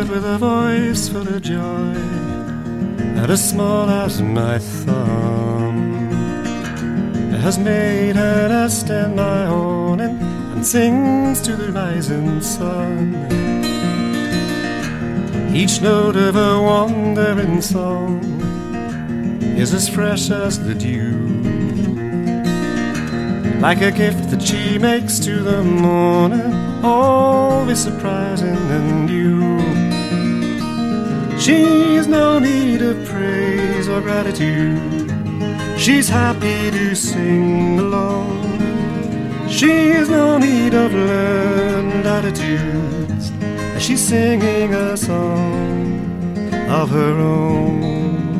child with a voice full of joy, and as small as my thumb, has made her nest in my awning and sings to the rising sun. Each note of her wandering song is as fresh as the dew, like a gift that she makes to the morning, always surprising and new. She's no need of praise or gratitude, she's happy to sing along. She's no need of learned attitudes, she's singing a song of her own.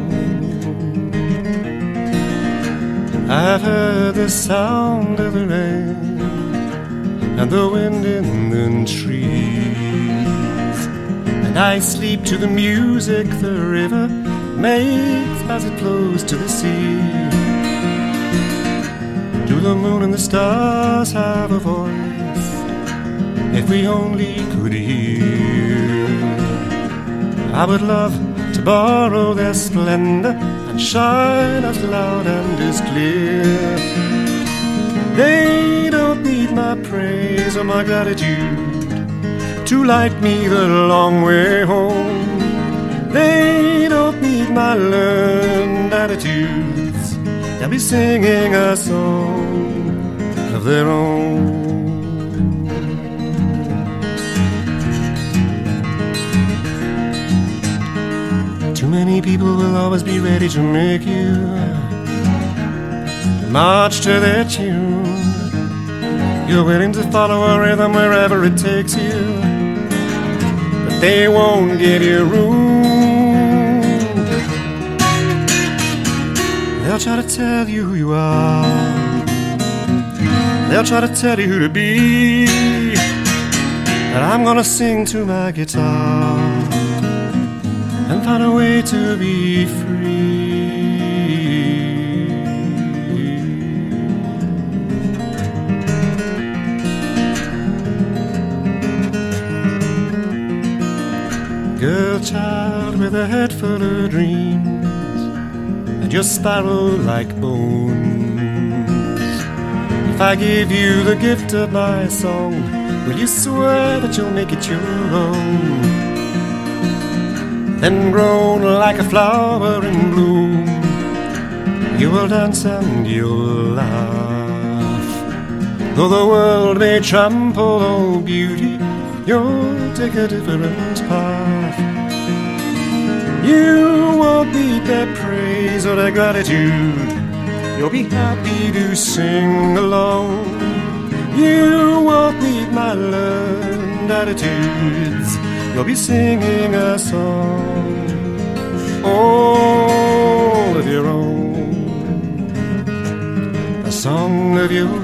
I've heard the sound of the rain and the wind in the trees, and I sleep to the music the river makes as it flows to the sea. Do the moon and the stars have a voice? If we only could hear, I would love to borrow their splendor and shine as loud and as clear. They don't need my praise or my gratitude to light me the long way home. They don't need my learned attitudes, they'll be singing a song of their own. Too many people will always be ready to make you march to their tune. You're willing to follow a rhythm wherever it takes you, but they won't give you room. They'll try to tell you who you are, they'll try to tell you who to be, and I'm gonna sing to my guitar and find a way to be free. Girl child with a head full of dreams and your sparrow-like bones, if I give you the gift of my song, will you swear that you'll make it your own? Then grown like a flower in bloom, you will dance and you'll laugh. Though the world may trample all beauty, you'll take a different path. You won't need their praise or their gratitude, you'll be happy to sing along. You won't need my learned attitudes, you'll be singing a song all of your own, a song of your